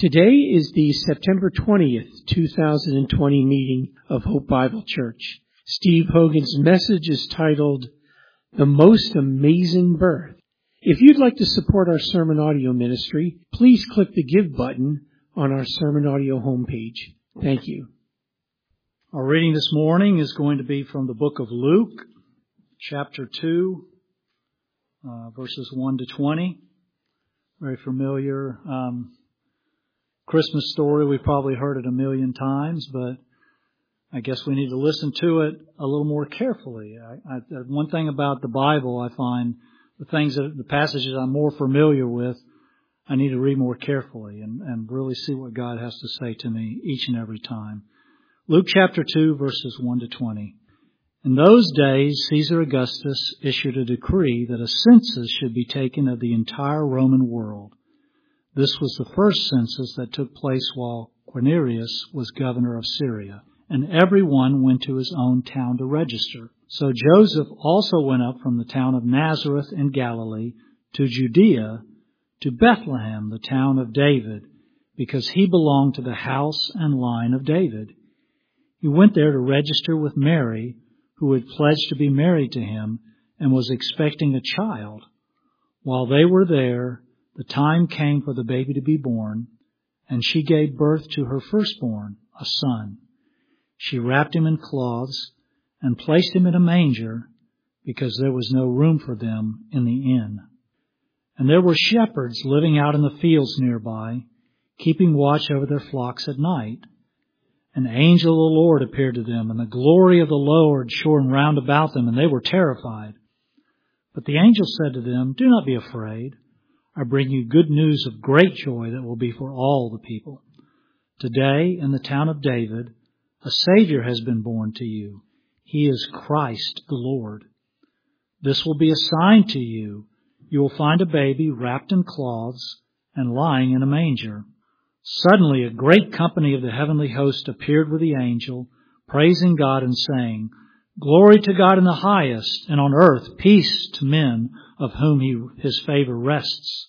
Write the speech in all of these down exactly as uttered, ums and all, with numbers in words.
Today is the September twentieth, two thousand twenty meeting of Hope Bible Church. Steve Hogan's message is titled, The Most Amazing Birth. If you'd like to support our sermon audio ministry, please click the Give button on our sermon audio homepage. Thank you. Our reading this morning is going to be from the book of Luke, chapter two, uh, verses one to twenty. Very familiar um, Christmas story. We've probably heard it a million times, but I guess we need to listen to it a little more carefully. I, I, one thing about the Bible, I find the things that the passages I'm more familiar with, I need to read more carefully and, and really see what God has to say to me each and every time. Luke chapter two, verses one to twenty. In those days, Caesar Augustus issued a decree that a census should be taken of the entire Roman world. This was the first census that took place while Quirinius was governor of Syria, and everyone went to his own town to register. So Joseph also went up from the town of Nazareth in Galilee to Judea, to Bethlehem, the town of David, because he belonged to the house and line of David. He went there to register with Mary, who had pledged to be married to him and was expecting a child. While they were there, the time came for the baby to be born, and she gave birth to her firstborn, a son. She wrapped him in cloths and placed him in a manger because there was no room for them in the inn. And there were shepherds living out in the fields nearby, keeping watch over their flocks at night. An angel of the Lord appeared to them, and the glory of the Lord shone round about them, and they were terrified. But the angel said to them, Do not be afraid. I bring you good news of great joy that will be for all the people. Today, in the town of David, a Savior has been born to you. He is Christ the Lord. This will be a sign to you. You will find a baby wrapped in cloths and lying in a manger. Suddenly a great company of the heavenly host appeared with the angel, praising God and saying, Glory to God in the highest, and on earth peace to men of whom he, his favor rests.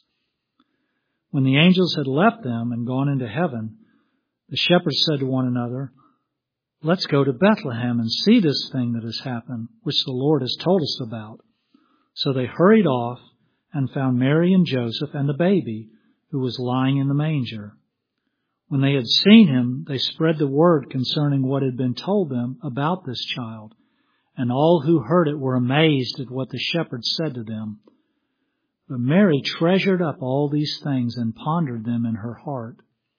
When the angels had left them and gone into heaven, the shepherds said to one another, Let's go to Bethlehem and see this thing that has happened, which the Lord has told us about. So they hurried off and found Mary and Joseph and the baby, who was lying in the manger. When they had seen him, they spread the word concerning what had been told them about this child. And all who heard it were amazed at what the shepherds said to them. But Mary treasured up all these things and pondered them in her heart.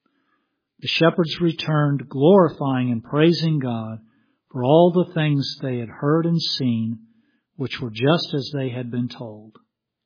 The shepherds returned, glorifying and praising God for all the things they had heard and seen, which were just as they had been told.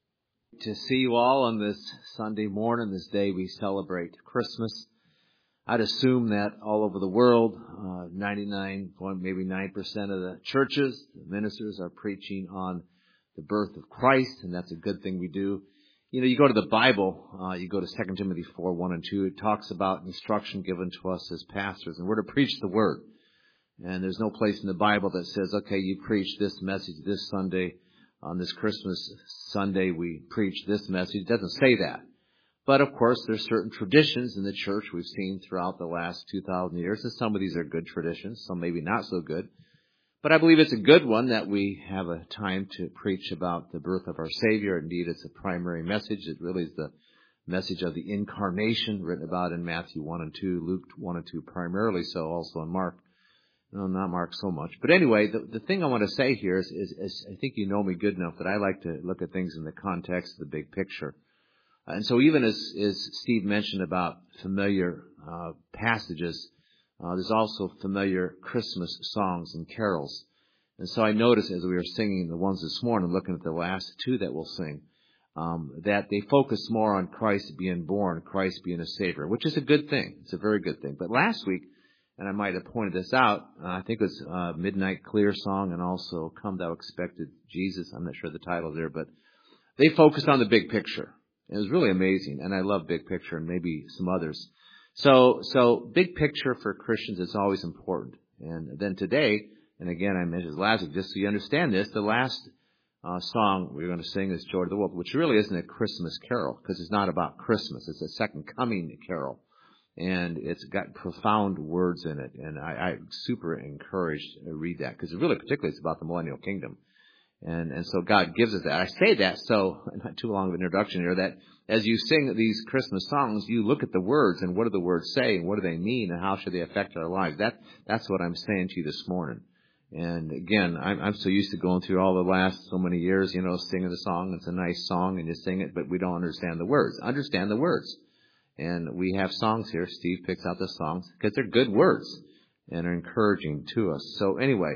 To see you all on this Sunday morning, this day we celebrate Christmas. I'd assume that all over the world, uh, ninety-nine point maybe nine percent of the churches, the ministers are preaching on the birth of Christ, and that's a good thing we do. You know, you go to the Bible, uh, you go to Second Timothy four, one and two, it talks about instruction given to us as pastors, and we're to preach the Word. And there's no place in the Bible that says, okay, you preach this message this Sunday, on this Christmas Sunday we preach this message. It doesn't say that. But, of course, there's certain traditions in the church we've seen throughout the last two thousand years, and some of these are good traditions, some maybe not so good. But I believe it's a good one that we have a time to preach about the birth of our Savior. Indeed, it's a primary message. It really is the message of the incarnation written about in Matthew one and two, Luke one and two primarily, so also in Mark. No, not Mark so much. But anyway, the, the thing I want to say here is, is, is I think you know me good enough that I like to look at things in the context of the big picture. And so even as, as Steve mentioned about familiar uh, passages, uh, there's also familiar Christmas songs and carols. And so I noticed as we were singing the ones this morning, looking at the last two that we'll sing, um, that they focus more on Christ being born, Christ being a Savior, which is a good thing. It's a very good thing. But last week, and I might have pointed this out, uh, I think it was uh, Midnight Clear Song and also Come Thou Expected Jesus. I'm not sure the title there, but they focused on the big picture. It was really amazing, and I love big picture and maybe some others. So, so big picture for Christians is always important. And then today, and again, I mentioned last week, just so you understand this, the last uh, song we're going to sing is Joy to the World, which really isn't a Christmas carol because it's not about Christmas. It's a second coming carol. And it's got profound words in it. And I, I super encouraged to read that because really particularly it's about the millennial kingdom. And, and so God gives us that. I say that so, not too long of an introduction here, that as you sing these Christmas songs, you look at the words and what do the words say and what do they mean and how should they affect our lives. That, that's what I'm saying to you this morning. And again, I'm, I'm so used to going through all the last so many years, you know, singing the song. It's a nice song and you sing it, but we don't understand the words. Understand the words. And we have songs here. Steve picks out the songs because they're good words and are encouraging to us. So anyway,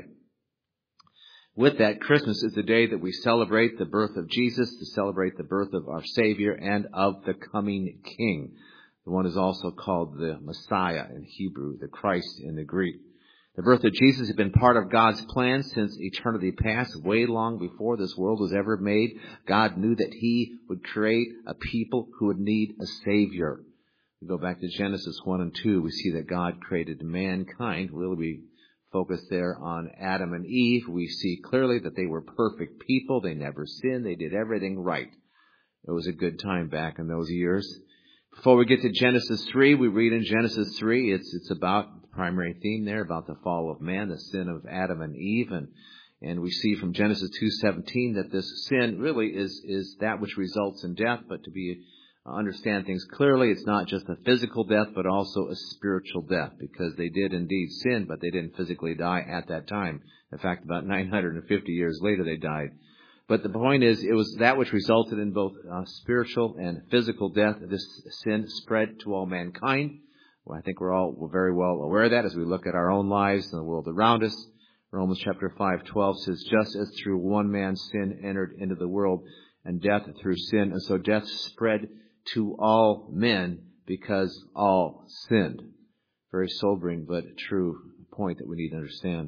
with that, Christmas is the day that we celebrate the birth of Jesus, to celebrate the birth of our Savior and of the coming King. The one is also called the Messiah in Hebrew, the Christ in the Greek. The birth of Jesus has been part of God's plan since eternity past, way long before this world was ever made. God knew that He would create a people who would need a Savior. We go back to Genesis one and two, we see that God created mankind. Really, we focus there on Adam and Eve. We see clearly that they were perfect people. They never sinned. They did everything right. It was a good time back in those years. Before we get to Genesis three, we read in Genesis three, it's it's about the primary theme there, about the fall of man, the sin of Adam and Eve. And, and we see from Genesis two seventeen that this sin really is, is that which results in death. But to be understand things clearly, it's not just a physical death, but also a spiritual death, because they did indeed sin, but they didn't physically die at that time. In fact, about nine hundred fifty years later, they died. But the point is, it was that which resulted in both uh, spiritual and physical death. This sin spread to all mankind. Well, I think we're all very well aware of that as we look at our own lives and the world around us. Romans chapter five twelve says, just as through one man's sin entered into the world, and death through sin, and so death spread to all men because all sinned. Very sobering but true point that we need to understand.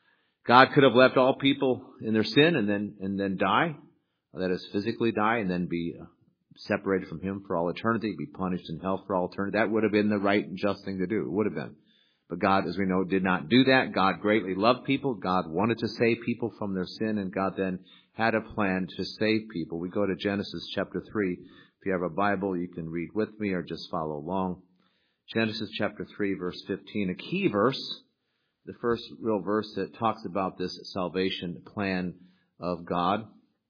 God could have left all people in their sin and then and then die, that is, physically die, and then be separated from Him for all eternity, be punished in hell for all eternity. That would have been the right and just thing to do. It would have been. But God, as we know, did not do that. God greatly loved people. God wanted to save people from their sin, and God then had a plan to save people. We go to Genesis chapter three. If you have a Bible, you can read with me or just follow along. Genesis chapter three, verse fifteen, a key verse. The first real verse that talks about this salvation plan of God.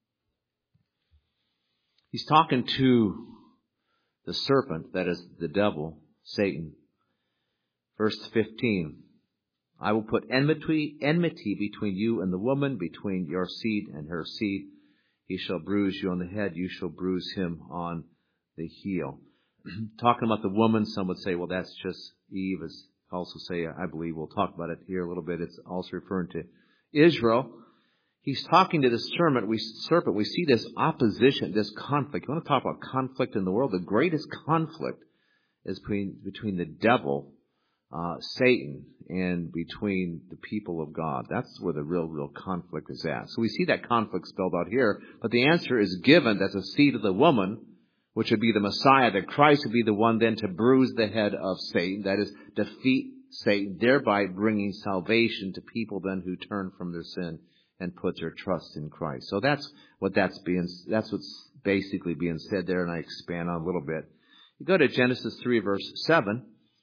He's talking to the serpent, that is the devil, Satan. Verse fifteen, I will put enmity, enmity between you and the woman, between your seed and her seed. He shall bruise you on the head, you shall bruise him on the heel. Talking about the woman, some would say, well, that's just Eve, as also say, I believe we'll talk about it here a little bit. It's also referring to Israel. He's talking to the serpent. We, serpent. we see this opposition, this conflict. You want to talk about conflict in the world? The greatest conflict is between, between the devil, uh, Satan, and between the people of God. That's where the real, real conflict is at. So we see that conflict spelled out here. But the answer is given that the seed of the woman, which would be the Messiah, that Christ would be the one then to bruise the head of Satan, that is, defeat Satan, thereby bringing salvation to people then who turn from their sin and put their trust in Christ. So that's what that's being, that's what's basically being said there, and I expand on a little bit. You go to Genesis three, verse seven.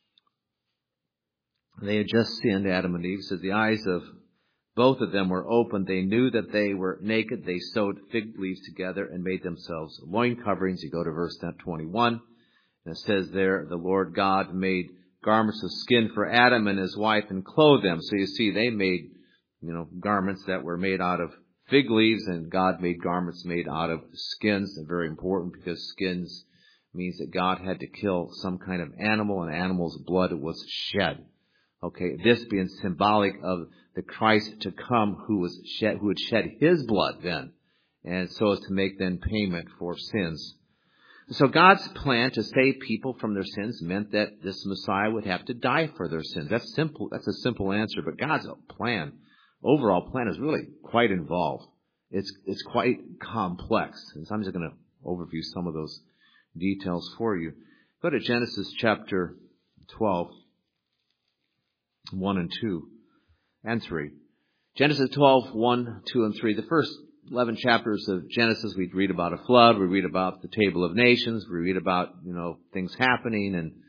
They had just sinned, Adam and Eve. It says, the eyes of both of them were opened. They knew that they were naked. They sewed fig leaves together and made themselves loin coverings. You go to verse twenty-one. And it says there, the Lord God made garments of skin for Adam and his wife and clothed them. So you see, they made, you know, garments that were made out of fig leaves, and God made garments made out of skins. And very important, because skins means that God had to kill some kind of animal, and animal's blood was shed. Okay, this being symbolic of the Christ to come who was shed, who would shed His blood then, and so as to make then payment for sins. So God's plan to save people from their sins meant that this Messiah would have to die for their sins. That's simple. That's a simple answer. But God's plan, overall plan, is really quite involved. It's it's quite complex. And so I'm just going to overview some of those details for you. Go to Genesis chapter twelve. one and two and three. Genesis twelve, one, two, and three. The first eleven chapters of Genesis, we read about a flood. We read about the table of nations. We read about, you know, things happening and,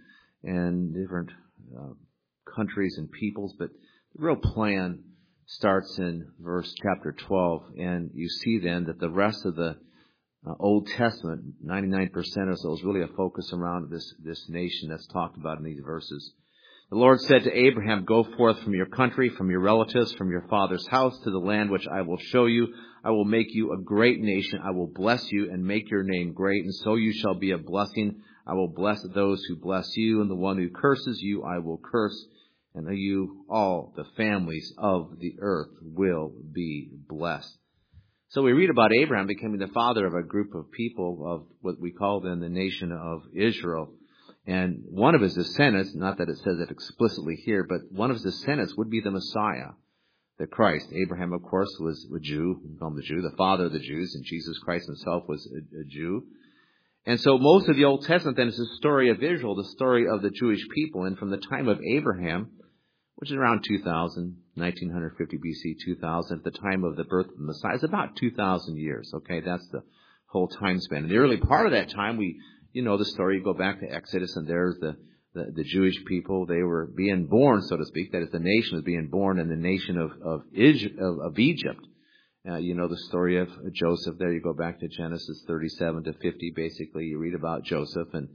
and different uh, countries and peoples, but the real plan starts in verse chapter twelve, and you see then that the rest of the uh, Old Testament, ninety-nine percent or so, is really a focus around this, this nation that's talked about in these verses. The Lord said to Abraham, "Go forth from your country, from your relatives, from your father's house to the land which I will show you. I will make you a great nation. I will bless you and make your name great, and so you shall be a blessing. I will bless those who bless you, and the one who curses you I will curse. And you, all the families of the earth, will be blessed." So we read about Abraham becoming the father of a group of people of what we call then the nation of Israel. And one of his descendants, not that it says it explicitly here, but one of his descendants would be the Messiah, the Christ. Abraham, of course, was a Jew, we call him the Jew, the father of the Jews, and Jesus Christ himself was a, a Jew. And so most of the Old Testament then is the story of Israel, the story of the Jewish people. And from the time of Abraham, which is around two thousand, nineteen fifty B C, two thousand, at the time of the birth of the Messiah, it's about two thousand years. Okay, that's the whole time span. In the early part of that time, we, you know the story, you go back to Exodus, and there's the, the, the Jewish people. They were being born, so to speak. That is, the nation was being born in the nation of, of, Egypt, of, of Egypt. Uh, you know the story of Joseph there. You go back to Genesis thirty-seven to fifty, basically. You read about Joseph, and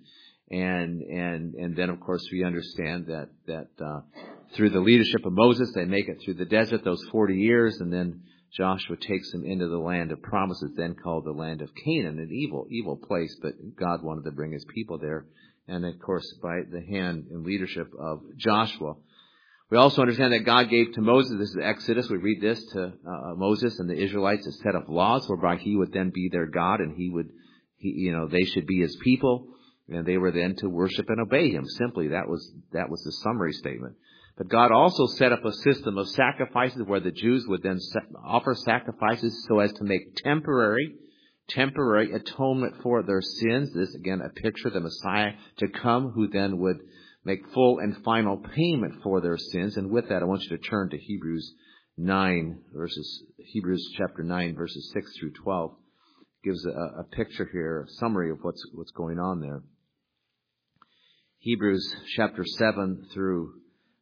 And and and then, of course, we understand that that uh, through the leadership of Moses, they make it through the desert those forty years, and then Joshua takes them into the land of promises, then called the land of Canaan, an evil evil place, but God wanted to bring His people there, and of course, by the hand and leadership of Joshua. We also understand that God gave to Moses, this is Exodus, we read this to uh, Moses and the Israelites, a set of laws whereby He would then be their God, and He would, he, you know, they should be His people. And they were then to worship and obey Him. Simply, that was that was the summary statement. But God also set up a system of sacrifices where the Jews would then offer sacrifices so as to make temporary, temporary atonement for their sins. This, again, a picture of the Messiah to come, who then would make full and final payment for their sins. And with that, I want you to turn to Hebrews nine, verses Hebrews chapter nine, verses six through twelve. Gives a, a picture here, a summary of what's what's going on there. Hebrews chapter seven through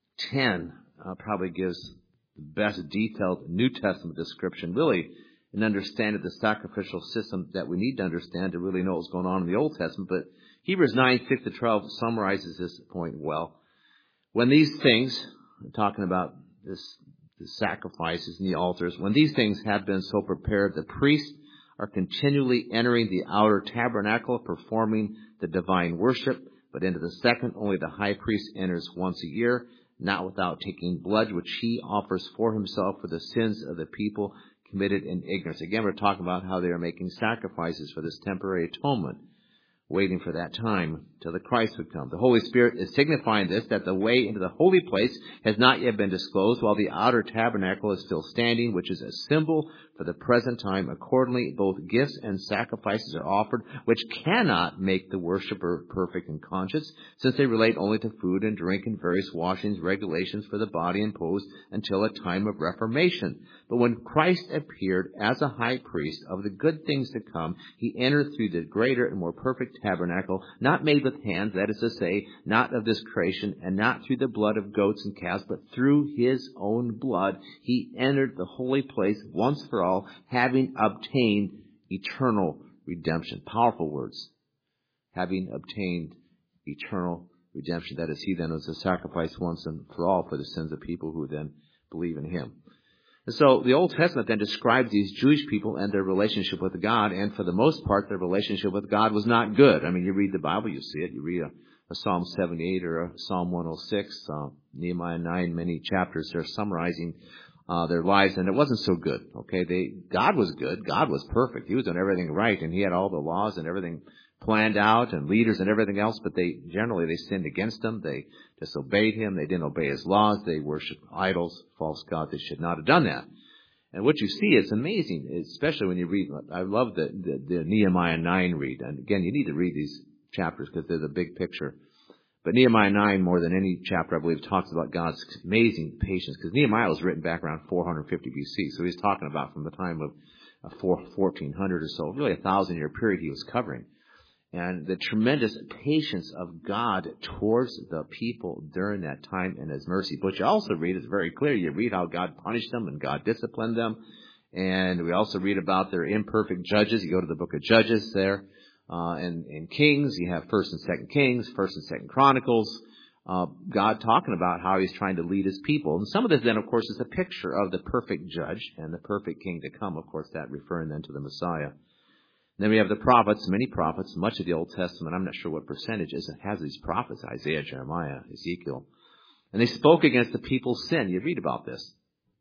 ten uh, probably gives the best detailed New Testament description, really an understanding of the sacrificial system that we need to understand to really know what's going on in the Old Testament. But Hebrews nine, six to twelve summarizes this point well. When these things, I'm talking about this, the sacrifices and the altars, when these things have been so prepared, the priests are continually entering the outer tabernacle, performing the divine worship. But into the second, only the high priest enters once a year, not without taking blood, which he offers for himself for the sins of the people committed in ignorance. Again, we're talking about how they are making sacrifices for this temporary atonement, waiting for that time till the Christ would come. The Holy Spirit is signifying this, that the way into the holy place has not yet been disclosed, while the outer tabernacle is still standing, which is a symbol for the present time. Accordingly, both gifts and sacrifices are offered, which cannot make the worshiper perfect in conscience, since they relate only to food and drink and various washings, regulations for the body imposed until a time of reformation. But when Christ appeared as a high priest of the good things to come, He entered through the greater and more perfect tabernacle, not made with hands, that is to say, not of this creation, and not through the blood of goats and calves, but through His own blood. He entered the holy place once for all, having obtained eternal redemption. Powerful words. Having obtained eternal redemption. That is, He then was a sacrifice once and for all for the sins of people who then believe in Him. And so the Old Testament then describes these Jewish people and their relationship with God, and for the most part, their relationship with God was not good. I mean, you read the Bible, you see it. You read a, a Psalm seventy-eight or a Psalm one oh six, uh, Nehemiah nine, many chapters there summarizing uh, their lives, and it wasn't so good. Okay, they God was good. God was perfect. He was doing everything right, and He had all the laws and everything planned out and leaders and everything else, but they generally they sinned against Him. They disobeyed Him. They didn't obey His laws. They worshiped idols, false gods. They should not have done that. And what you see is amazing, especially when you read. I love the, the, the Nehemiah nine read. And again, you need to read these chapters because they're the big picture. But Nehemiah nine, more than any chapter, I believe, talks about God's amazing patience, because Nehemiah was written back around four fifty B C. So he's talking about from the time of fourteen hundred or so, really a thousand year period He was covering. and the tremendous patience of God towards the people during that time and His mercy. But you also read, it's very clear, you read how God punished them and God disciplined them. And we also read about their imperfect judges. You go to the book of Judges there, uh, and, and Kings. You have First and Second Kings, First and Second Chronicles. Uh, God talking about how He's trying to lead His people. And some of this then, of course, is a picture of the perfect judge and the perfect king to come. Of course, that referring then to the Messiah. And then we have the prophets, many prophets. Much of the Old Testament, I'm not sure what percentage is, it has these prophets, Isaiah, Jeremiah, Ezekiel. And they spoke against the people's sin. You read about this.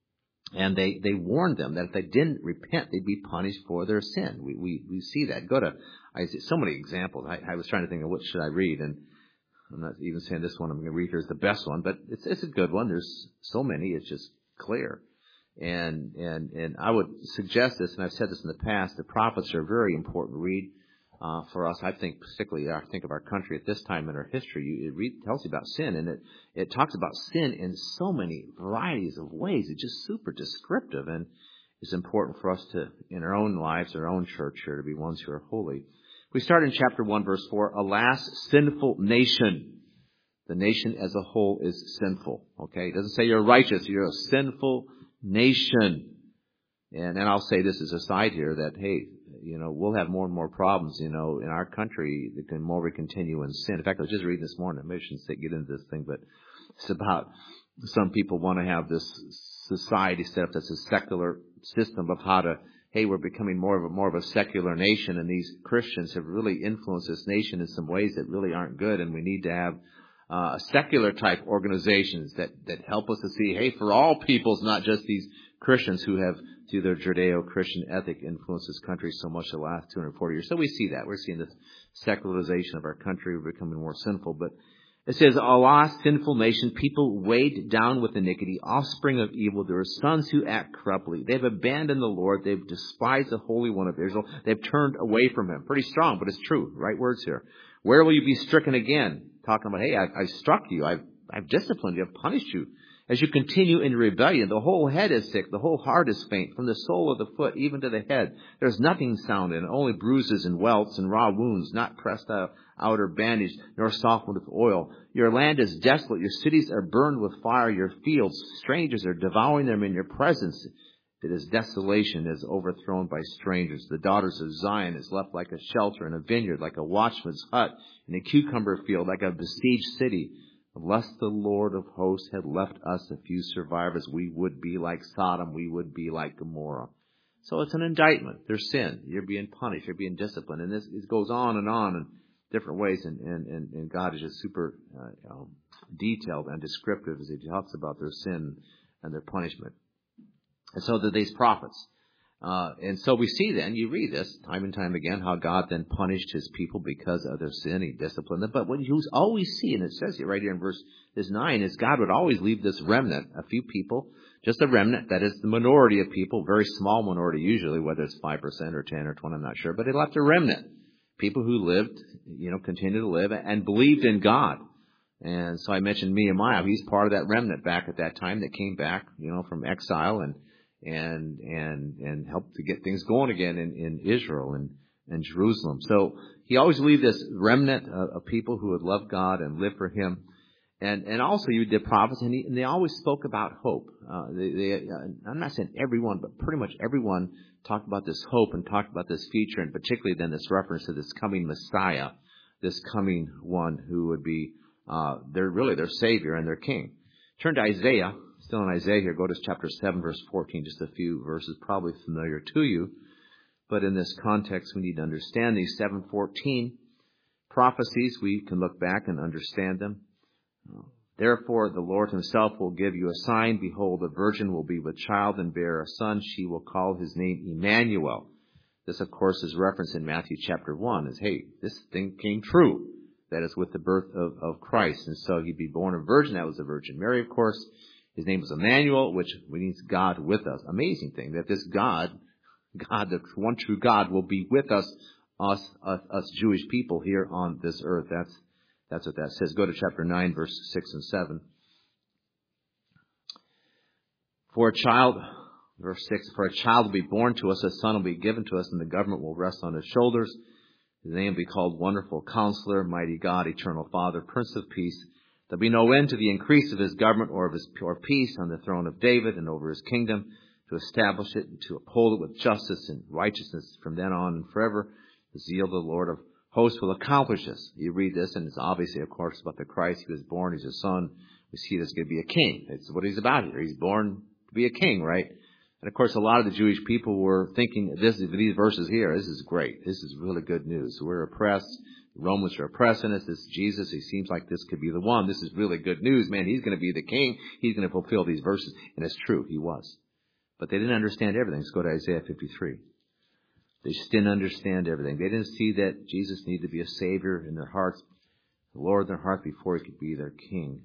And they, they warned them that if they didn't repent, they'd be punished for their sin. We, we, we see that. Go to Isaiah. So many examples. I, I was trying to think of what should I read, and I'm not even saying this one I'm going to read here is the best one, but it's, it's a good one. There's so many. It's just clear. And, and, and I would suggest this, and I've said this in the past, the prophets are a very important read. Uh, for us, I think, particularly, I think of our country at this time in our history, you, it read, tells you about sin, and it, it talks about sin in so many varieties of ways. It's just super descriptive, and it's important for us to, in our own lives, our own church here, to be ones who are holy. We start in chapter one, verse four. Alas, sinful nation. The nation as a whole is sinful. Okay? It doesn't say you're righteous. You're a sinful nation. And then I'll say this as a side here that, hey, you know, we'll have more and more problems, you know, in our country the more we continue in sin. In fact, I was just reading this morning, maybe I shouldn't get into this thing, but it's about some people want to have this society set up that's a secular system of how to, hey, we're becoming more of a, more of a secular nation, and these Christians have really influenced this nation in some ways that really aren't good, and we need to have uh, secular type organizations that, that help us to see, hey, for all peoples, not just these Christians who have, through their Judeo-Christian ethic, influenced this country so much the last two hundred forty years. So we see that. We're seeing this secularization of our country. We're becoming more sinful. But it says, alas, sinful nation, people weighed down with iniquity, offspring of evil. There are sons who act corruptly. They've abandoned the Lord. They've despised the Holy One of Israel. They've turned away from Him. Pretty strong, but it's true. Right words here. Where will you be stricken again? Talking about, hey, I, I struck you. I've, I've disciplined you. I've punished you. As you continue in rebellion, the whole head is sick, the whole heart is faint, from the sole of the foot even to the head. There's nothing sound in it, only bruises and welts and raw wounds, not pressed out, out or bandaged, nor softened with oil. Your land is desolate, your cities are burned with fire, your fields, strangers are devouring them in your presence. It is desolation, is overthrown by strangers. The daughters of Zion is left like a shelter in a vineyard, like a watchman's hut in a cucumber field, like a besieged city. Unless the Lord of hosts had left us a few survivors, we would be like Sodom, we would be like Gomorrah. So it's an indictment. There's sin. You're being punished. You're being disciplined. And this it goes on and on in different ways. And, and, and, and God is just super uh, you know, detailed and descriptive as He talks about their sin and their punishment. And so that these prophets. Uh, and so we see then, you read this time and time again, how God then punished His people because of their sin. He disciplined them. But what you always see, and it says it right here in verse this nine, is God would always leave this remnant, a few people, just a remnant, that is the minority of people, very small minority usually, whether it's five percent or ten or twenty, I'm not sure, but He left a remnant. People who lived, you know, continue to live and believed in God. And so I mentioned Nehemiah. He's part of that remnant back at that time that came back, you know, from exile and and and and helped to get things going again in, in Israel and, and Jerusalem. So He always leave this remnant of, of people who would love God and live for Him. And and also you did prophets, and, he, and they always spoke about hope. Uh, they, they, uh, I'm not saying everyone, but pretty much everyone talked about this hope and talked about this future, and particularly then this reference to this coming Messiah, this coming one who would be uh, their really their Savior and their King. Turn to Isaiah. Still in Isaiah here, go to chapter seven, verse fourteen, just a few verses probably familiar to you. But in this context, we need to understand these seven fourteen prophecies. We can look back and understand them. Therefore, the Lord Himself will give you a sign. Behold, a virgin will be with child and bear a son. She will call his name Emmanuel. This, of course, is referenced in Matthew chapter one as, hey, this thing came true. That is with the birth of, of Christ. And so He'd be born a virgin. That was the Virgin Mary, of course. His name was Emmanuel, which means God with us. Amazing thing that this God, God, the one true God, will be with us, us, us, us Jewish people here on this earth. That's that's what that says. Go to chapter nine, verse six and seven. For a child, verse six, for a child will be born to us, a son will be given to us, and the government will rest on His shoulders. His name will be called Wonderful Counselor, Mighty God, Eternal Father, Prince of Peace. There'll be no end to the increase of his government or of his pure peace on the throne of David and over his kingdom, to establish it and to uphold it with justice and righteousness from then on and forever. The zeal of the Lord of hosts will accomplish this. You read this, and it's obviously, of course, about the Christ. He was born. He's a son. We see there's going to be a king. It's what he's about here. He's born to be a king, right? And, of course, a lot of the Jewish people were thinking, this, these verses here, this is great. This is really good news. We're oppressed. The Romans are oppressing us. This is Jesus. He seems like this could be the one. This is really good news. Man, he's going to be the king. He's going to fulfill these verses. And it's true. He was. But they didn't understand everything. Let's go to Isaiah fifty-three. They just didn't understand everything. They didn't see that Jesus needed to be a Savior in their hearts, the Lord in their heart before he could be their king.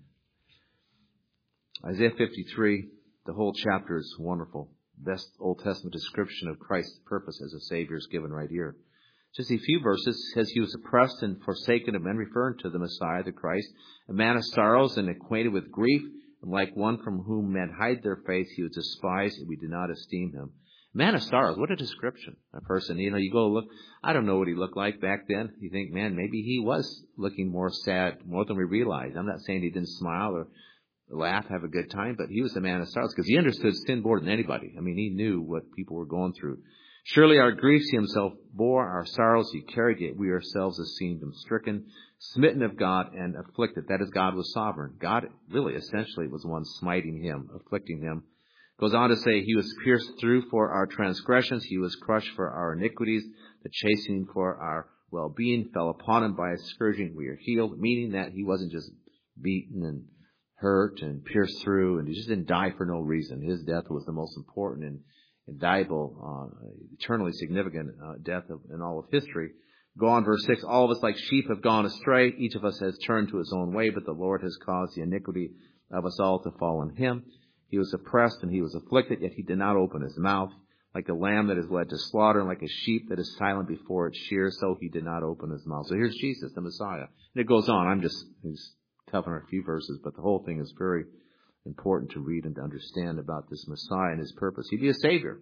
Isaiah fifty-three, the whole chapter is wonderful. Best Old Testament description of Christ's purpose as a Savior is given right here. Just a few verses says he was oppressed and forsaken of men, referring to the Messiah, the Christ, a man of sorrows and acquainted with grief, and like one from whom men hide their face, he was despised, and we did not esteem him. Man of sorrows, what a description. A person, you know, you go look, I don't know what he looked like back then. You think, man, maybe he was looking more sad, more than we realize. I'm not saying he didn't smile or laugh, have a good time, but he was a man of sorrows because he understood sin more than anybody. I mean, he knew what people were going through. Surely our griefs he himself bore, our sorrows he carried, yet we ourselves esteemed him stricken, smitten of God, and afflicted. That is, God was sovereign. God really essentially was the one smiting him, afflicting him. Goes on to say, he was pierced through for our transgressions, he was crushed for our iniquities, the chastening for our well-being fell upon him, by his scourging we are healed, meaning that he wasn't just beaten and hurt and pierced through, and he just didn't die for no reason. His death was the most important and invaluable, uh, eternally significant uh, death of, in all of history. Go on, verse six, all of us like sheep have gone astray. Each of us has turned to his own way, but the Lord has caused the iniquity of us all to fall on him. He was oppressed and he was afflicted, yet he did not open his mouth. Like a lamb that is led to slaughter, and like a sheep that is silent before its shears, so he did not open his mouth. So here's Jesus, the Messiah. And it goes on. I'm just, just toughing a few verses, but the whole thing is very important to read and to understand about this Messiah and his purpose. He'd be a Savior,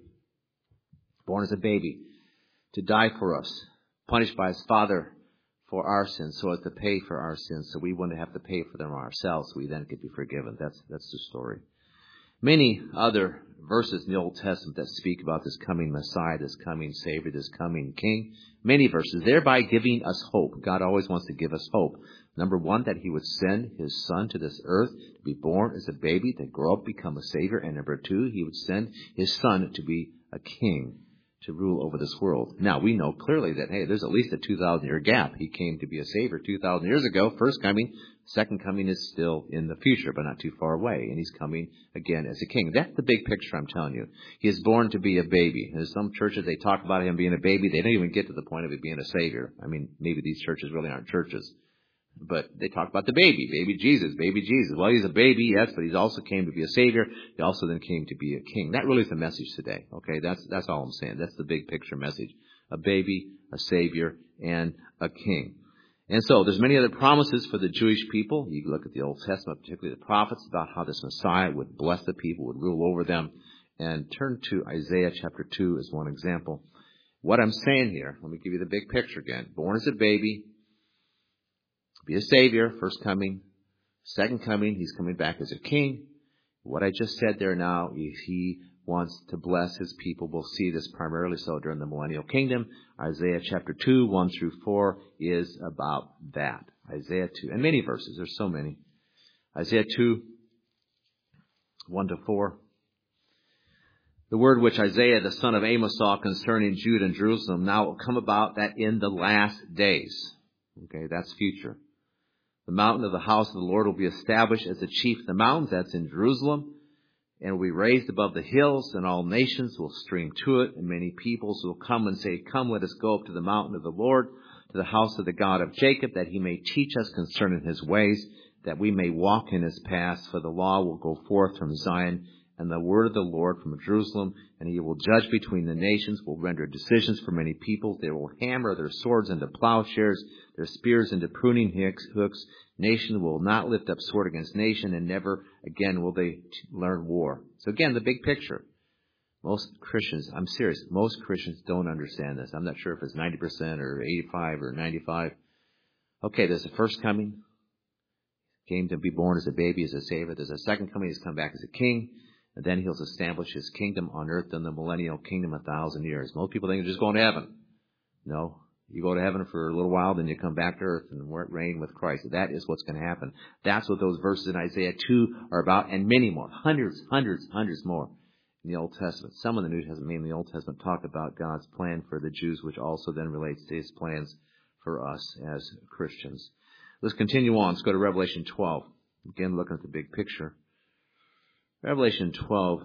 born as a baby, to die for us, punished by his Father for our sins, so as to pay for our sins, so we wouldn't have to pay for them ourselves, so we then could be forgiven. That's that's the story. Many other verses in the Old Testament that speak about this coming Messiah, this coming Savior, this coming King. Many verses, thereby giving us hope. God always wants to give us hope. Number one, that he would send his Son to this earth to be born as a baby, to grow up, become a Savior. And number two, he would send his Son to be a king, to rule over this world. Now, we know clearly that, hey, there's at least a two thousand year gap. He came to be a Savior two thousand years ago. First coming, second coming is still in the future, but not too far away. And he's coming again as a king. That's the big picture I'm telling you. He is born to be a baby. There's some churches, they talk about him being a baby. They don't even get to the point of it being a Savior. I mean, maybe these churches really aren't churches. But they talk about the baby, baby Jesus, baby Jesus. Well, he's a baby, yes, but he's also came to be a Savior. He also then came to be a king. That really is the message today, okay? That's that's all I'm saying. That's the big picture message. A baby, a Savior, and a king. And so there's many other promises for the Jewish people. You look at the Old Testament, particularly the prophets, about how this Messiah would bless the people, would rule over them. And turn to Isaiah chapter two as one example. What I'm saying here, let me give you the big picture again. Born as a baby, be a Savior, first coming. Second coming, he's coming back as a king. What I just said there now, if he wants to bless his people, we'll see this primarily so during the millennial kingdom. Isaiah chapter two, one through four is about that. Isaiah two, and many verses, there's so many. Isaiah two, one to four. The word which Isaiah, the son of Amos, saw concerning Judah and Jerusalem, now will come about that in the last days. Okay, that's future. The mountain of the house of the Lord will be established as the chief of the mountains. That's in Jerusalem. And will be raised above the hills, and all nations will stream to it. And many peoples will come and say, come, let us go up to the mountain of the Lord, to the house of the God of Jacob, that he may teach us concerning his ways, that we may walk in his paths. For the law will go forth from Zion, and the word of the Lord from Jerusalem. And he will judge between the nations, will render decisions for many peoples. They will hammer their swords into plowshares, their spears into pruning hooks. Nation will not lift up sword against nation, and never again will they learn war. So again, the big picture. Most Christians, I'm serious, most Christians don't understand this. I'm not sure if it's ninety percent or eighty-five or ninety-five. Okay, there's a first coming. Came to be born as a baby, as a savior. There's a second coming. He's come back as a king. And then he'll establish his kingdom on earth in the millennial kingdom a thousand years. Most people think you're just going to heaven. No. You go to heaven for a little while, then you come back to earth and reign with Christ. That is what's going to happen. That's what those verses in Isaiah two are about, and many more. Hundreds, hundreds, hundreds more in the Old Testament. Some of the New Testament, mainly the Old Testament, talk about God's plan for the Jews, which also then relates to his plans for us as Christians. Let's continue on. Let's go to Revelation twelve. Again, looking at the big picture. Revelation twelve.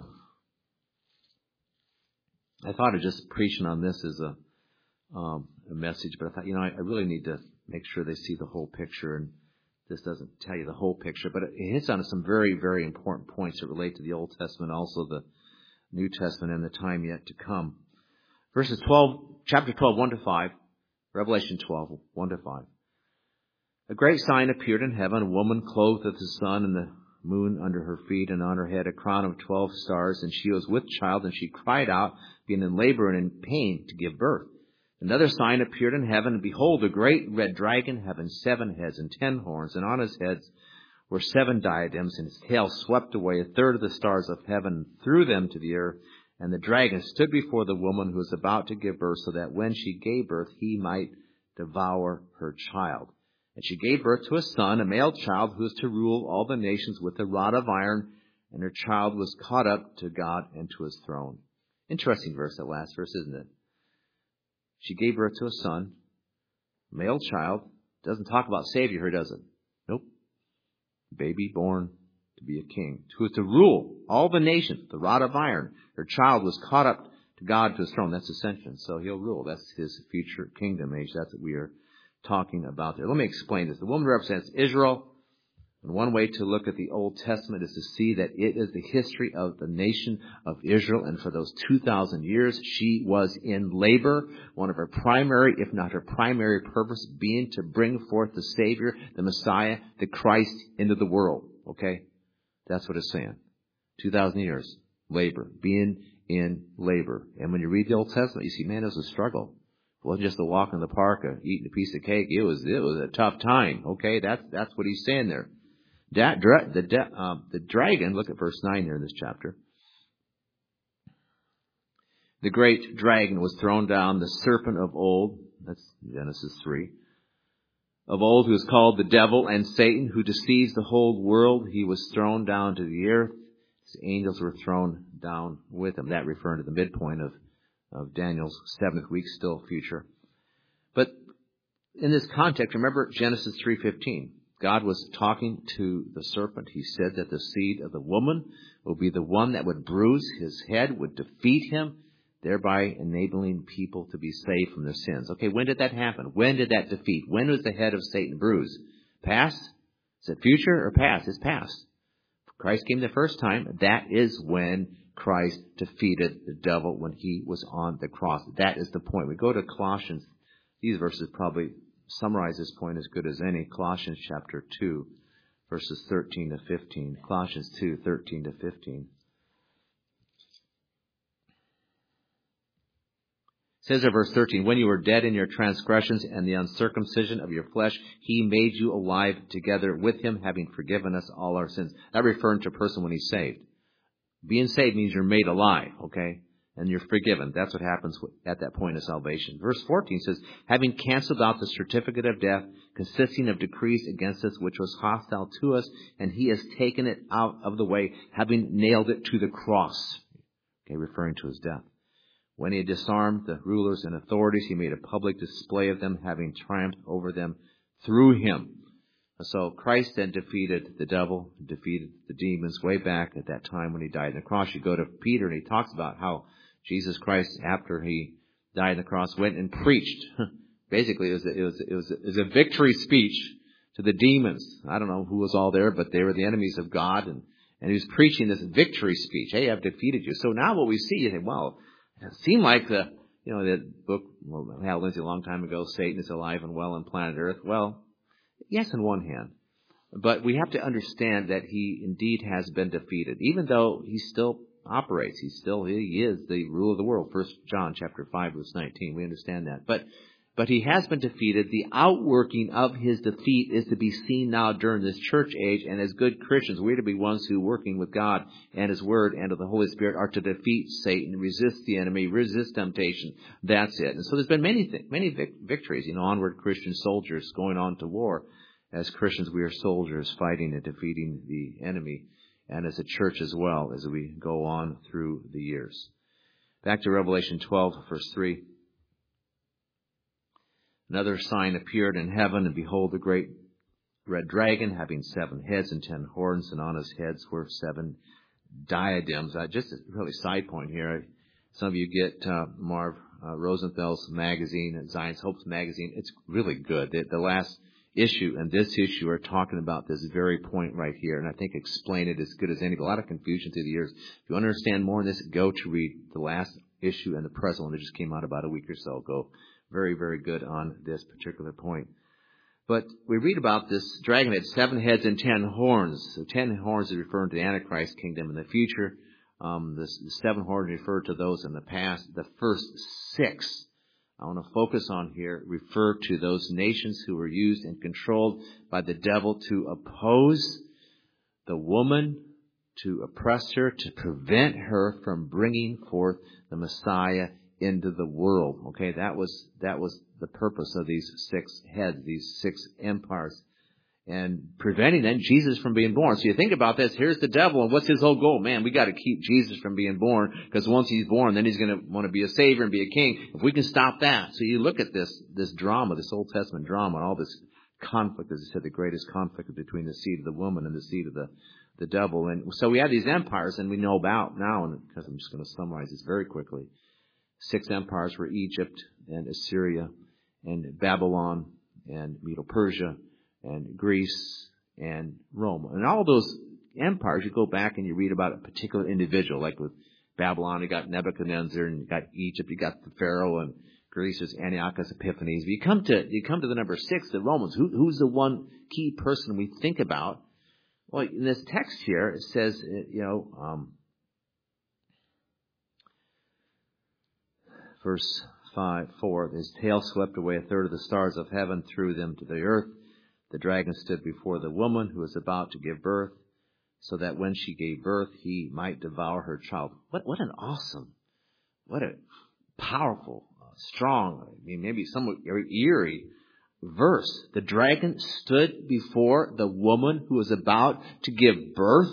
I thought of just preaching on this as a um, a message, but I thought, you know, I, I really need to make sure they see the whole picture, and this doesn't tell you the whole picture, but it hits on some very, very important points that relate to the Old Testament, also the New Testament, and the time yet to come. Verses twelve, chapter twelve, one to five, Revelation twelve, one to five. A great sign appeared in heaven, a woman clothed with the sun and the moon under her feet, and on her head a crown of twelve stars, and she was with child, and she cried out, being in labor and in pain to give birth. Another sign appeared in heaven, and behold, a great red dragon having seven heads and ten horns, and on his heads were seven diadems, and his tail swept away a third of the stars of heaven, and threw them to the earth. And the dragon stood before the woman who was about to give birth, so that when she gave birth, he might devour her child. And she gave birth to a son, a male child, who was to rule all the nations with a rod of iron, and her child was caught up to God and to his throne. Interesting verse, that last verse, isn't it? She gave birth to a son, male child. Doesn't talk about Savior here, does it? Nope. Baby born to be a king, who is to rule all the nations, the rod of iron. Her child was caught up to God, to his throne. That's ascension. So he'll rule. That's his future kingdom age. That's what we are talking about there. Let me explain this. The woman represents Israel. And one way to look at the Old Testament is to see that it is the history of the nation of Israel. And for those two thousand years, she was in labor. One of her primary, if not her primary purpose, being to bring forth the Savior, the Messiah, the Christ into the world. Okay? That's what it's saying. two thousand years. Labor. Being in labor. And when you read the Old Testament, you see, man, it was a struggle. It wasn't just a walk in the park, or eating a piece of cake. It was, it was a tough time. Okay? That's, that's what he's saying there. That, the, uh, the dragon, look at verse nine here in this chapter. The great dragon was thrown down, the serpent of old. That's Genesis three. Of old, who is called the devil and Satan, who deceives the whole world. He was thrown down to the earth. His angels were thrown down with him. That referring to the midpoint of, of Daniel's seventh week, still future. But in this context, remember Genesis three fifteen. God was talking to the serpent. He said that the seed of the woman will be the one that would bruise his head, would defeat him, thereby enabling people to be saved from their sins. Okay, when did that happen? When did that defeat? When was the head of Satan bruised? Past? Is it future or past? It's past. Christ came the first time. That is when Christ defeated the devil, when he was on the cross. That is the point. We go to Colossians. These verses probably summarize this point as good as any. Colossians chapter two, verses thirteen to fifteen. Colossians two, thirteen to fifteen. It says in verse thirteen, when you were dead in your transgressions and the uncircumcision of your flesh, he made you alive together with him, having forgiven us all our sins. That referring to a person when he's saved. Being saved means you're made alive, okay? And you're forgiven. That's what happens at that point of salvation. Verse fourteen says, having canceled out the certificate of death, consisting of decrees against us, which was hostile to us, and he has taken it out of the way, having nailed it to the cross. Okay, referring to his death. When he had disarmed the rulers and authorities, he made a public display of them, having triumphed over them through him. So Christ then defeated the devil, defeated the demons way back at that time when he died on the cross. You go to Peter and he talks about how Jesus Christ, after he died on the cross, went and preached. Basically, it was, a, it, was, it, was a, it was a victory speech to the demons. I don't know who was all there, but they were the enemies of God. And, and he was preaching this victory speech. Hey, I've defeated you. So now what we see, you think, well, it seemed like the, you know, the book, well, Hal Lindsey a long time ago, Satan is alive and well on planet Earth. Well, yes, on one hand. But we have to understand that he indeed has been defeated. Even though he's still operates. He still, he is the ruler of the world. First John chapter five, verse nineteen. We understand that. But, but he has been defeated. The outworking of his defeat is to be seen now during this church age. And as good Christians, we're to be ones who, working with God and His Word and of the Holy Spirit, are to defeat Satan, resist the enemy, resist temptation. That's it. And so there's been many, th- many vic- victories. You know, onward Christian soldiers going on to war. As Christians, we are soldiers fighting and defeating the enemy. And as a church as well, as we go on through the years. Back to Revelation twelve, verse three. Another sign appeared in heaven, and behold, the great red dragon, having seven heads and ten horns, and on his heads were seven diadems. Uh, just a really side point here. Some of you get uh, Marv uh, Rosenthal's magazine, Zion's Hopes magazine. It's really good. The, the last issue and this issue are talking about this very point right here, and I think explain it as good as any. A lot of confusion through the years. If you want to understand more on this, go to read the last issue and the present one that just came out about a week or so ago. Very, very good on this particular point. But we read about this dragon had seven heads and ten horns. So ten horns is referring to the Antichrist kingdom in the future. Um, the, the seven horns refer to those in the past. The first six, I want to focus on here, refer to those nations who were used and controlled by the devil to oppose the woman, to oppress her, to prevent her from bringing forth the Messiah into the world. Okay, that was that was the purpose of these six heads, these six empires, and preventing then Jesus from being born. So you think about this. Here's the devil, and what's his whole goal? Man, we got to keep Jesus from being born, because once he's born, then he's going to want to be a savior and be a king. If we can stop that, so you look at this this drama, this Old Testament drama, and all this conflict, as I said, the greatest conflict between the seed of the woman and the seed of the the devil. And so we have these empires, and we know about now, and because I'm just going to summarize this very quickly. Six empires were Egypt and Assyria and Babylon and Medo-Persia and Greece and Rome. And all those empires, you go back and you read about a particular individual. Like with Babylon, you got Nebuchadnezzar, and you got Egypt, you got the Pharaoh, and Greece is Antiochus Epiphanes. But you come to you come to the number six, the Romans. Who, who's the one key person we think about? Well, in this text here, it says, you know, um, verse five, four, his tail swept away a third of the stars of heaven, threw them to the earth. The dragon stood before the woman who was about to give birth, so that when she gave birth, he might devour her child. What, what an awesome, what a powerful, uh, strong, I mean, maybe somewhat eerie verse. The dragon stood before the woman who was about to give birth,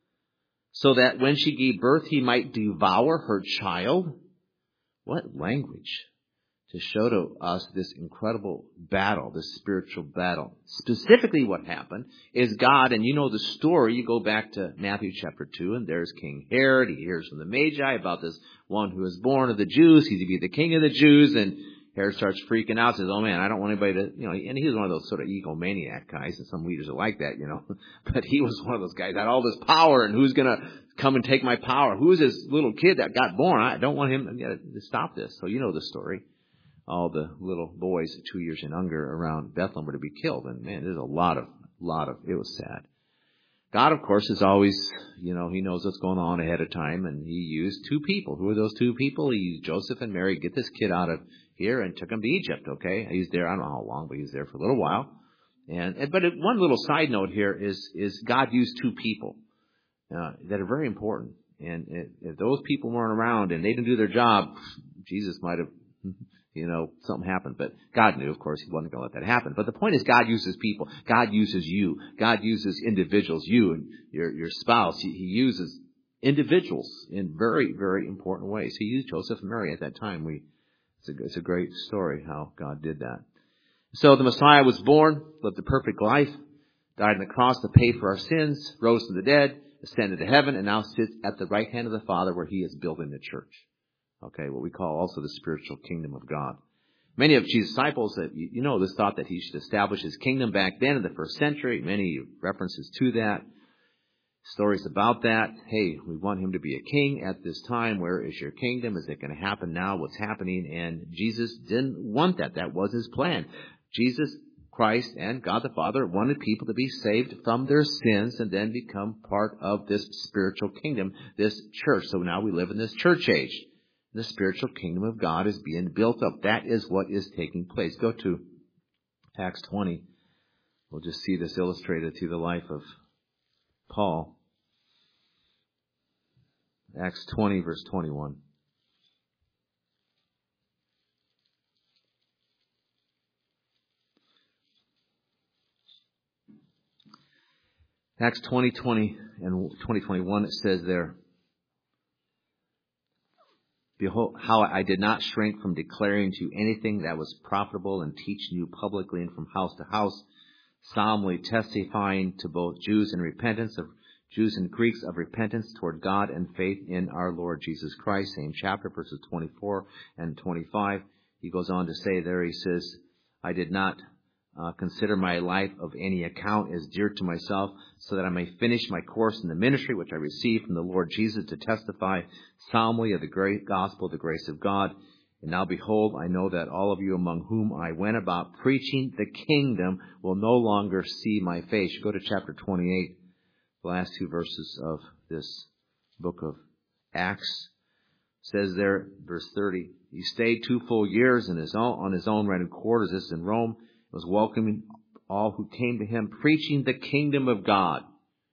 so that when she gave birth, he might devour her child. What language to show to us this incredible battle, this spiritual battle. Specifically what happened is God, and you know the story, you go back to Matthew chapter two, and there's King Herod. He hears from the Magi about this one who is born of the Jews. He's to be the king of the Jews, and Herod starts freaking out, says, oh man, I don't want anybody to, you know, and he was one of those sort of egomaniac guys, and some leaders are like that, you know, but he was one of those guys that had all this power, and who's going to come and take my power? Who's this little kid that got born? I don't want him to stop this. So you know the story. All the little boys two years and younger around Bethlehem were to be killed. And man, there's a lot of, lot of, it was sad. God, of course, is always, you know, he knows what's going on ahead of time. And he used two people. Who are those two people? He used Joseph and Mary, get this kid out of here, and took him to Egypt, okay? He's there, I don't know how long, but he's there for a little while. And, and but one little side note here is, is God used two people uh, that are very important. And if, if those people weren't around and they didn't do their job, Jesus might have, you know, something happened. But God knew, of course, he wasn't going to let that happen. But the point is, God uses people. God uses you. God uses individuals, you and your, your spouse. He, he uses individuals in very, very important ways. He used Joseph and Mary at that time. We, it's a, it's a great story how God did that. So the Messiah was born, lived a perfect life, died on the cross to pay for our sins, rose from the dead, ascended to heaven, and now sits at the right hand of the Father, where he is building the church. Okay, what we call also the spiritual kingdom of God. Many of Jesus' disciples, that you know, this thought that he should establish his kingdom back then in the first century. Many references to that, stories about that. Hey, we want him to be a king at this time. Where is your kingdom? Is it going to happen now? What's happening? And Jesus didn't want that. That was his plan. Jesus, of Christ and God the Father wanted people to be saved from their sins and then become part of this spiritual kingdom, this church. So now we live in this church age. The spiritual kingdom of God is being built up. That is what is taking place. Go to Acts twenty. We'll just see this illustrated through the life of Paul. Acts twenty, verse twenty-one. Acts twenty, twenty and twenty, twenty-one, it says there, behold, how I did not shrink from declaring to you anything that was profitable and teaching you publicly and from house to house, solemnly testifying to both Jews and repentance of Jews and Greeks of repentance toward God and faith in our Lord Jesus Christ. Same chapter, verses twenty-four and twenty-five. He goes on to say there, he says, I did not Uh, consider my life of any account as dear to myself, so that I may finish my course in the ministry which I received from the Lord Jesus to testify solemnly of the great gospel of the grace of God. And now behold, I know that all of you among whom I went about preaching the kingdom will no longer see my face. You go to chapter twenty-eight, the last two verses of this book of Acts. It says there, verse thirty, he stayed two full years in his own, on his own rented quarters. This is in Rome. Was welcoming all who came to him, preaching the kingdom of God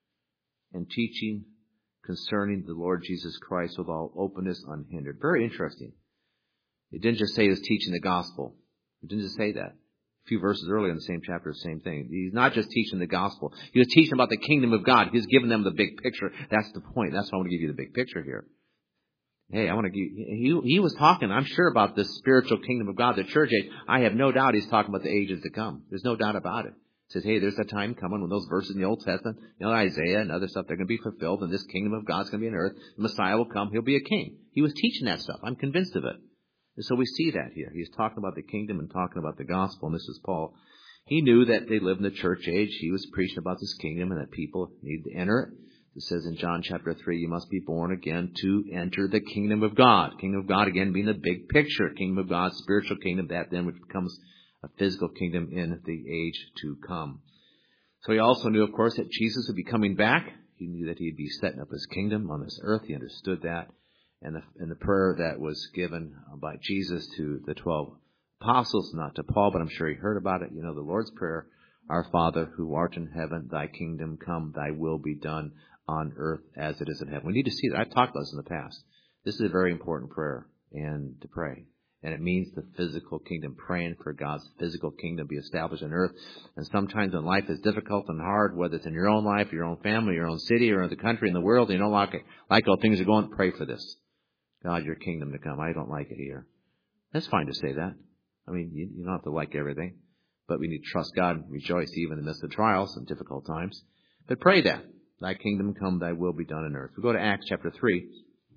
and teaching concerning the Lord Jesus Christ with all openness unhindered. Very interesting. It didn't just say he was teaching the gospel. It didn't just say that. A few verses earlier in the same chapter, the same thing. He's not just teaching the gospel. He was teaching about the kingdom of God. He was giving them the big picture. That's the point. That's why I want to give you the big picture here. Hey, I want to give you, he, he was talking, I'm sure, about this spiritual kingdom of God, the church age. I have no doubt he's talking about the ages to come. There's no doubt about it. He says, hey, there's a time coming when those verses in the Old Testament, you know, Isaiah and other stuff, they're going to be fulfilled, and this kingdom of God's going to be on earth. The Messiah will come. He'll be a king. He was teaching that stuff. I'm convinced of it. And so we see that here. He's talking about the kingdom and talking about the gospel, and this is Paul. He knew that they lived in the church age. He was preaching about this kingdom and that people need to enter it. It says in John chapter three, you must be born again to enter the kingdom of God. Kingdom of God, again, being the big picture. Kingdom of God, spiritual kingdom, that then which becomes a physical kingdom in the age to come. So he also knew, of course, that Jesus would be coming back. He knew that he'd be setting up his kingdom on this earth. He understood that. And the, and the prayer that was given by Jesus to the twelve apostles, not to Paul, but I'm sure he heard about it. You know, the Lord's Prayer, our Father who art in heaven, thy kingdom come, thy will be done on earth as it is in heaven. We need to see that. I've talked about this in the past. This is a very important prayer and to pray. And it means the physical kingdom, praying for God's physical kingdom to be established on earth. And sometimes when life is difficult and hard, whether it's in your own life, your own family, your own city, or in the country, in the world, you don't like it, like how things are going, pray for this. God, your kingdom to come. I don't like it here. That's fine to say that. I mean, you, you don't have to like everything. But we need to trust God and rejoice even in the midst of trials and difficult times. But pray that. Thy kingdom come, thy will be done on earth. We go to Acts chapter three.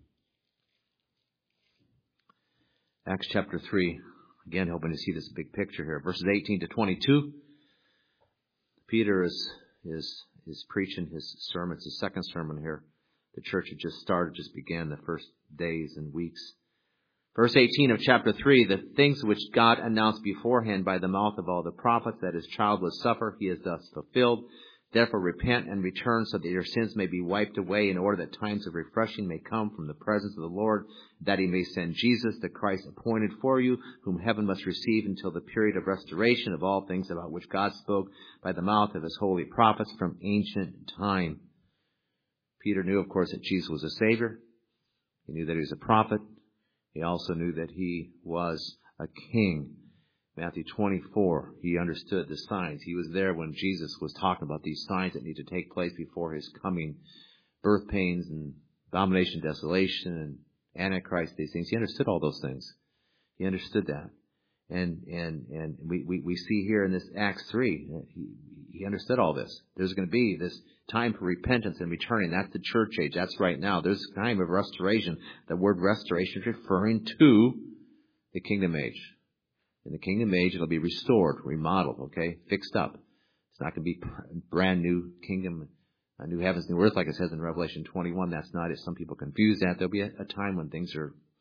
Acts chapter three. Again, hoping to see this big picture here. Verses eighteen to twenty-two. Peter is, is, is preaching his sermon. It's his second sermon here. The church had just started, just began the first days and weeks. Verse eighteen of chapter three, the things which God announced beforehand by the mouth of all the prophets, that his child would suffer, he has thus fulfilled. Therefore repent and return so that your sins may be wiped away, in order that times of refreshing may come from the presence of the Lord, that he may send Jesus, the Christ appointed for you, whom heaven must receive until the period of restoration of all things about which God spoke by the mouth of his holy prophets from ancient time. Peter knew, of course, that Jesus was a Savior. He knew that he was a prophet. He also knew that he was a king. Matthew twenty-four, he understood the signs. He was there when Jesus was talking about these signs that need to take place before his coming. Birth pains and abomination, desolation, and Antichrist, these things. He understood all those things. He understood that. And and and we, we, we see here in this Acts three, he, he understood all this. There's going to be this time for repentance and returning. That's the church age. That's right now. There's a time of restoration. The word restoration is referring to the kingdom age. In the kingdom age, it'll be restored, remodeled, okay, fixed up. It's not going to be brand new kingdom, a new heavens, new earth, like it says in Revelation twenty-one. That's not it. Some people confuse that. There'll be a, a time when things are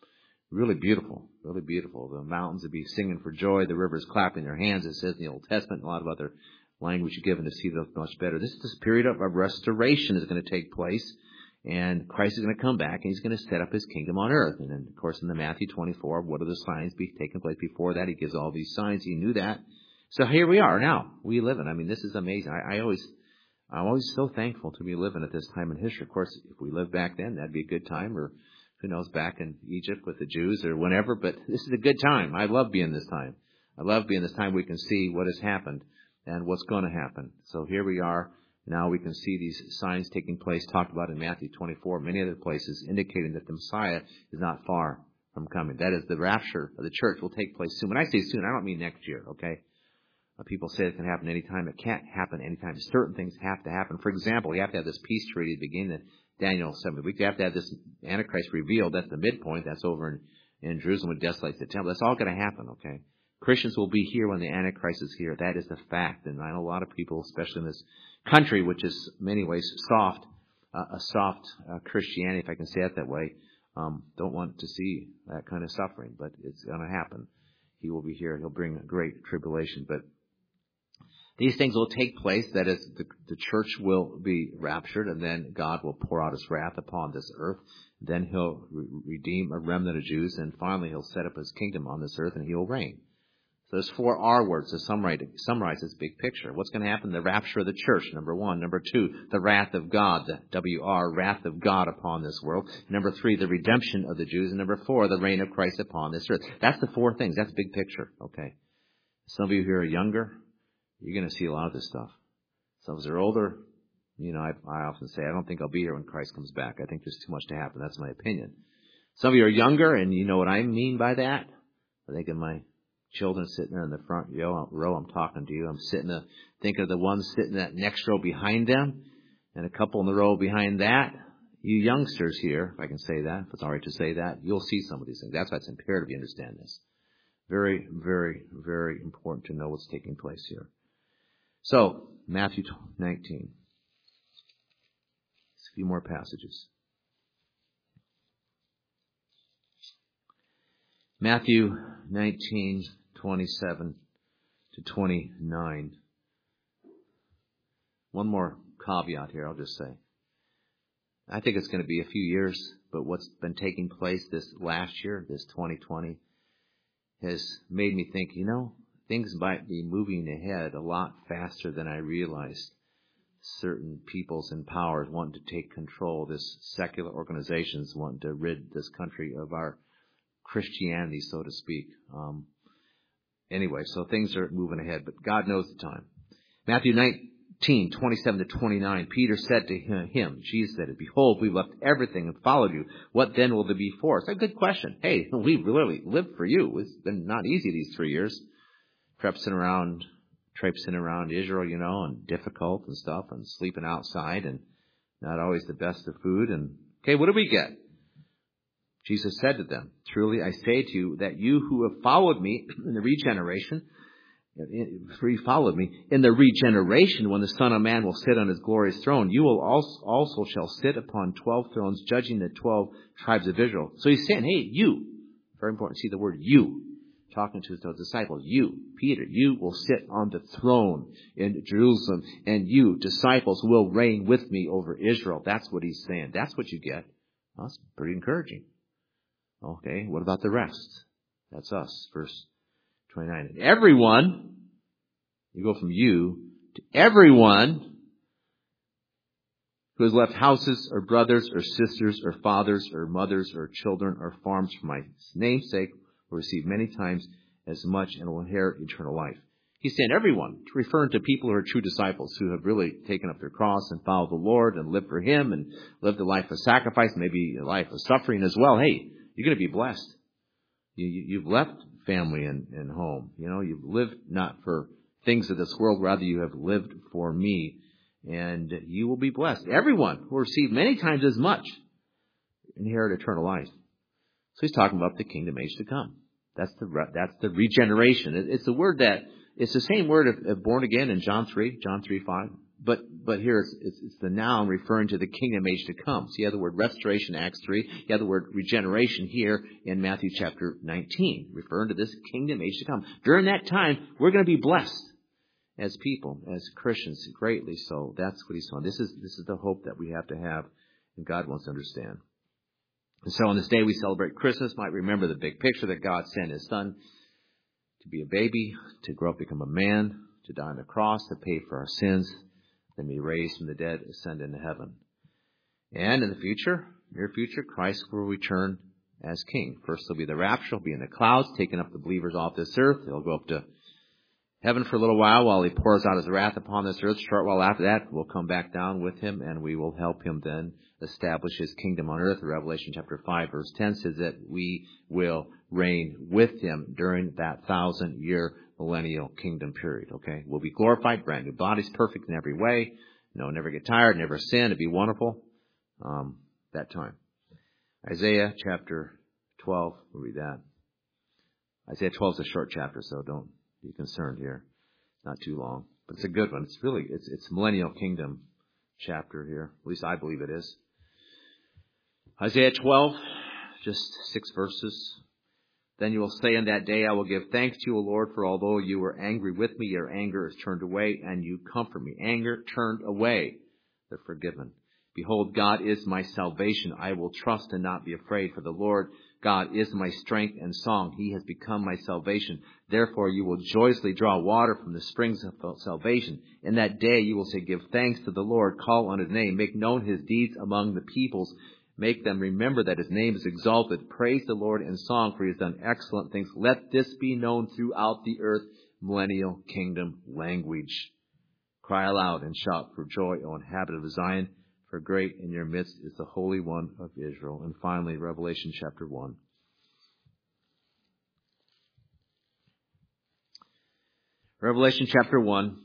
Really beautiful, really beautiful. The mountains would be singing for joy, the rivers clapping their hands, it says in the Old Testament, and a lot of other language given to see those much better. This, this period of restoration is going to take place, and Christ is going to come back, and he's going to set up his kingdom on earth. And then, of course, in the Matthew twenty-four, what are the signs be taking place before that? He gives all these signs. He knew that. So here we are now. We live in. I mean, this is amazing. I, I always, I'm always so thankful to be living at this time in history. Of course, if we lived back then, that'd be a good time, or who knows, back in Egypt with the Jews or whenever. But this is a good time. I love being this time. I love being this time we can see what has happened and what's going to happen. So here we are. Now we can see these signs taking place, talked about in Matthew twenty-four, many other places, indicating that the Messiah is not far from coming. That is, the rapture of the church will take place soon. When I say soon, I don't mean next year, okay? Uh, people say it can happen anytime. It can't happen anytime. Certain things have to happen. For example, you have to have this peace treaty at the beginning of Daniel seventh week. You have to have this Antichrist revealed. That's the midpoint. That's over in, in Jerusalem with desolates the temple. That's all going to happen, okay? Christians will be here when the Antichrist is here. That is the fact. And I know a lot of people, especially in this country, which is in many ways soft, uh, a soft uh, Christianity, if I can say it that way, um, don't want to see that kind of suffering. But it's going to happen. He will be here. He'll bring a great tribulation. But these things will take place. That is, the, the church will be raptured, and then God will pour out his wrath upon this earth. Then he'll re- redeem a remnant of Jews, and finally he'll set up his kingdom on this earth, and he'll reign. So there's four R words to summarize, summarize this big picture. What's going to happen? The rapture of the church, number one. Number two, the wrath of God, the W R, wrath of God upon this world. Number three, the redemption of the Jews. And number four, the reign of Christ upon this earth. That's the four things. That's big picture. Okay. Some of you here are younger. You're going to see a lot of this stuff. Some of us are older. You know, I, I often say, I don't think I'll be here when Christ comes back. I think there's too much to happen. That's my opinion. Some of you are younger, and you know what I mean by that. I think of my children sitting there in the front row. I'm talking to you. I'm sitting there thinking of the ones sitting in that next row behind them, and a couple in the row behind that. You youngsters here, if I can say that, if it's all right to say that, you'll see some of these things. That's why it's imperative you understand this. Very, very, very important to know what's taking place here. So, Matthew nineteen. A few more passages. Matthew nineteen, twenty-seven to twenty-nine. One more caveat here, I'll just say. I think it's going to be a few years, but what's been taking place this last year, this twenty twenty, has made me think, you know, things might be moving ahead a lot faster than I realized. Certain peoples in power want to take control. This secular organizations want to rid this country of our Christianity, so to speak. Um, anyway, so things are moving ahead, but God knows the time. Matthew nineteen, twenty-seven to twenty-nine, Peter said to him, Jesus said, "Behold, we've left everything and followed you. What then will there be for us?" A good question. Hey, we've really lived for you. It's been not easy these three years. Traipsing around, traipsing around Israel, you know, and difficult and stuff, and sleeping outside, and not always the best of food. And, okay, what do we get? Jesus said to them, "Truly I say to you that you who have followed me in the regeneration, followed me in the regeneration, when the Son of Man will sit on his glorious throne, you will also, also shall sit upon twelve thrones, judging the twelve tribes of Israel." So he's saying, hey, you, very important, see the word you, talking to his disciples, you, Peter, you will sit on the throne in Jerusalem, and you, disciples, will reign with me over Israel. That's what he's saying. That's what you get. Well, that's pretty encouraging. Okay, what about the rest? That's us, verse twenty-nine. And everyone, you go from you to everyone who has left houses or brothers or sisters or fathers or mothers or children or farms for my name's sake will receive many times as much and will inherit eternal life. He's saying everyone, referring to people who are true disciples, who have really taken up their cross and followed the Lord and lived for him and lived a life of sacrifice, maybe a life of suffering as well. Hey, you're going to be blessed. You, you, you've left family and, and home. You know, you've lived not for things of this world, rather you have lived for me, and you will be blessed. Everyone will receive many times as much, inherit eternal life. So he's talking about the kingdom age to come. That's the that's the regeneration. It's the word that it's the same word of, of born again in John three, John three five. but but here it's, it's, it's the noun referring to the kingdom age to come. So you have the word restoration, Acts three. You have the word regeneration here in Matthew chapter nineteen, referring to this kingdom age to come. During that time, we're going to be blessed as people, as Christians, greatly so. That's what he's on. This is this is the hope that we have to have, and God wants to understand. And so on this day we celebrate Christmas, might remember the big picture that God sent his son to be a baby, to grow up, become a man, to die on the cross, to pay for our sins, then be raised from the dead, ascend into heaven. And in the future, near future, Christ will return as king. First there'll be the rapture, he'll be in the clouds, taking up the believers off this earth. They'll go up to heaven for a little while while he pours out his wrath upon this earth. Short while after that, we'll come back down with him, and we will help him then establish his kingdom on earth. Revelation chapter five, verse ten says that we will reign with him during that thousand-year millennial kingdom period. Okay, we'll be glorified, brand new bodies, perfect in every way. You know, never get tired, never sin. It'd be wonderful. Um, that time. Isaiah chapter twelve. We'll read that. Isaiah twelve is a short chapter, so don't be concerned here. Not too long, but it's a good one. It's really it's it's millennial kingdom chapter here. At least I believe it is. Isaiah twelve, just six verses. Then you will say in that day, I will give thanks to you, O Lord, for although you were angry with me, your anger is turned away, and you comfort me. Anger turned away. They're forgiven. Behold, God is my salvation. I will trust and not be afraid, for the Lord God is my strength and song. He has become my salvation. Therefore you will joyously draw water from the springs of salvation. In that day you will say, give thanks to the Lord, call on his name, make known his deeds among the peoples. Make them remember that his name is exalted. Praise the Lord in song, for he has done excellent things. Let this be known throughout the earth, millennial kingdom language. Cry aloud and shout for joy, O inhabitant of Zion, for great in your midst is the Holy One of Israel. And finally, Revelation chapter one. Revelation chapter one.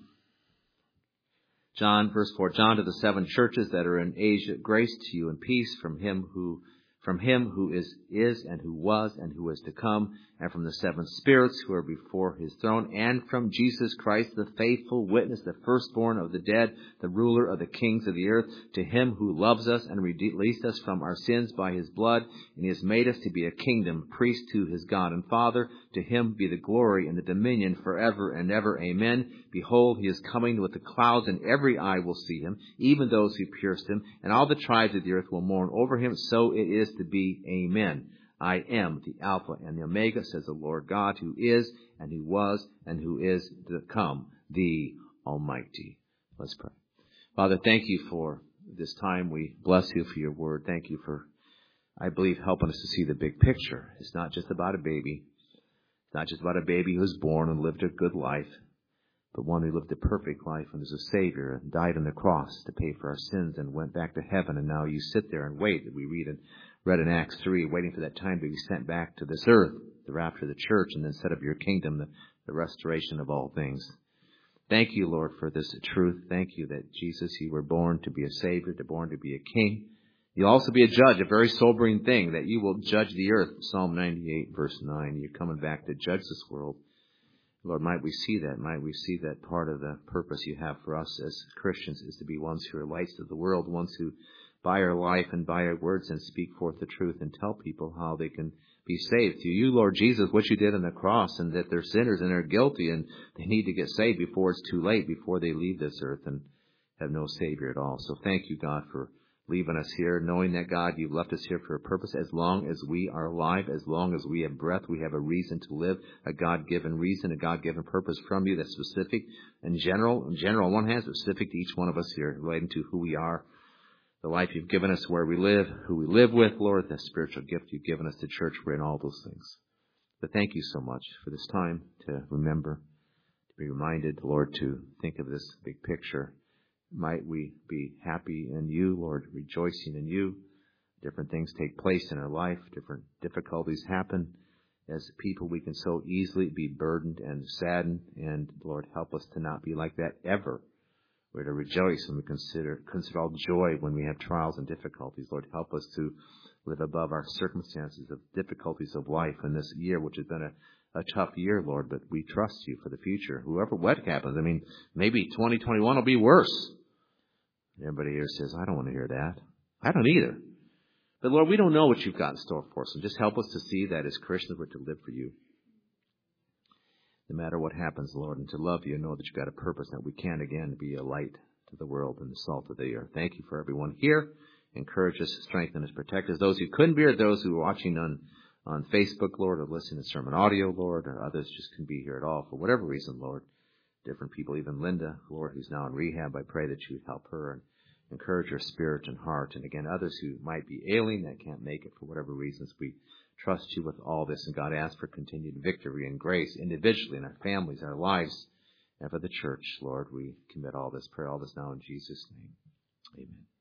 John, verse four, John to the seven churches that are in Asia, grace to you and peace from him who, from him who is, is and who was and who is to come, and from the seven spirits who are before his throne, and from Jesus Christ, the faithful witness, the firstborn of the dead, the ruler of the kings of the earth, to him who loves us and released us from our sins by his blood, and he has made us to be a kingdom, priest to his God and Father. To him be the glory and the dominion forever and ever. Amen. Behold, he is coming with the clouds, and every eye will see him, even those who pierced him, and all the tribes of the earth will mourn over him. So it is to be. Amen. I am the Alpha and the Omega, says the Lord God, who is, and who was, and who is to come, the Almighty. Let's pray. Father, thank you for this time. We bless you for your word. Thank you for, I believe, helping us to see the big picture. It's not just about a baby. It's not just about a baby who was born and lived a good life, but one who lived a perfect life and is a Savior and died on the cross to pay for our sins and went back to heaven. And now you sit there and wait. We read in, read in Acts three, waiting for that time to be sent back to this earth, the rapture of the church, and then set up your kingdom, the, the restoration of all things. Thank you, Lord, for this truth. Thank you that, Jesus, you were born to be a Savior, to born to be a King. You'll also be a judge, a very sobering thing, that you will judge the earth. Psalm ninety-eight, verse nine. You're coming back to judge this world. Lord, might we see that? Might we see that part of the purpose you have for us as Christians is to be ones who are lights of the world, ones who by our life and by our words and speak forth the truth and tell people how they can be saved through you, Lord Jesus, what you did on the cross, and that they're sinners and they're guilty and they need to get saved before it's too late, before they leave this earth and have no Savior at all. So thank you, God, for leaving us here, knowing that, God, you've left us here for a purpose. As long as we are alive, as long as we have breath, we have a reason to live, a God-given reason, a God-given purpose from you that's specific and general, in general on one hand, specific to each one of us here, relating to who we are, the life you've given us, where we live, who we live with, Lord, the spiritual gift you've given us to church, we're in all those things. But thank you so much for this time to remember, to be reminded, Lord, to think of this big picture. Might we be happy in you, Lord, rejoicing in you. Different things take place in our life. Different difficulties happen. As people, we can so easily be burdened and saddened. And, Lord, help us to not be like that ever. We're to rejoice and we consider, consider all joy when we have trials and difficulties. Lord, help us to live above our circumstances of difficulties of life in this year, which has been a, a tough year, Lord, but we trust you for the future. Whoever, what happens, I mean, maybe twenty twenty-one will be worse. Everybody here says, I don't want to hear that. I don't either. But Lord, we don't know what you've got in store for us. So just help us to see that as Christians we're to live for you. No matter what happens, Lord, and to love you and know that you've got a purpose, that we can again be a light to the world and the salt of the earth. Thank you for everyone here. Encourage us, strengthen us, protect us. Those who couldn't be here, those who are watching on, on Facebook, Lord, or listening to sermon audio, Lord, or others just couldn't be here at all for whatever reason, Lord. Different people, even Linda, Lord, who's now in rehab. I pray that you would help her and encourage her spirit and heart. And again, others who might be ailing that can't make it for whatever reasons, we trust you with all this. And God, ask for continued victory and grace individually in our families, our lives, and for the church, Lord. We commit all this, pray all this now in Jesus' name. Amen.